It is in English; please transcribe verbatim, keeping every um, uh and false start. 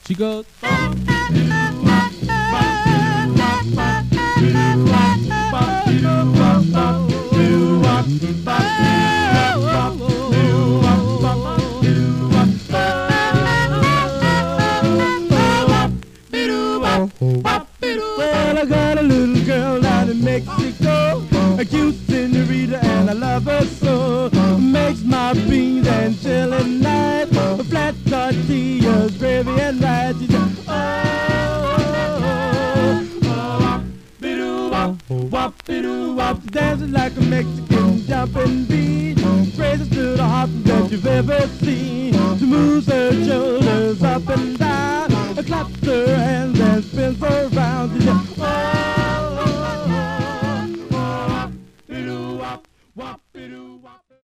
She goes. Well, I got a little girl down in Mexico, a cute senorita, and I love her so. Makes my beans and chili night, flat tortillas, gravy and rice. She said, oh, oh, bidoo wop, wop, bidoo wop, dancing like a Mexican jumping beat. Praises to the hottest that you've ever seen. She moves her shoulders up and down, claps her hands and spins her